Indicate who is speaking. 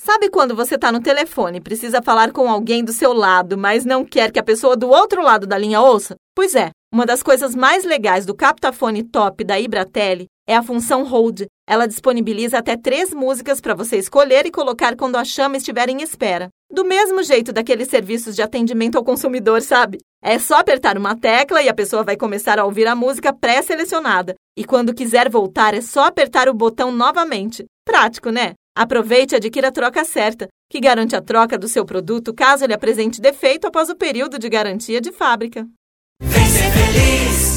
Speaker 1: Sabe quando você está no telefone e precisa falar com alguém do seu lado, mas não quer que a pessoa do outro lado da linha ouça? Pois é, uma das coisas mais legais do Captafone Top da Ibratelli é a função Hold. Ela disponibiliza até 3 músicas para você escolher e colocar quando a chama estiver em espera. Do mesmo jeito daqueles serviços de atendimento ao consumidor, sabe? É só apertar uma tecla e a pessoa vai começar a ouvir a música pré-selecionada. E quando quiser voltar, é só apertar o botão novamente. Prático, né? Aproveite e adquira a troca certa, que garante a troca do seu produto caso ele apresente defeito após o período de garantia de fábrica.
Speaker 2: Vem ser feliz!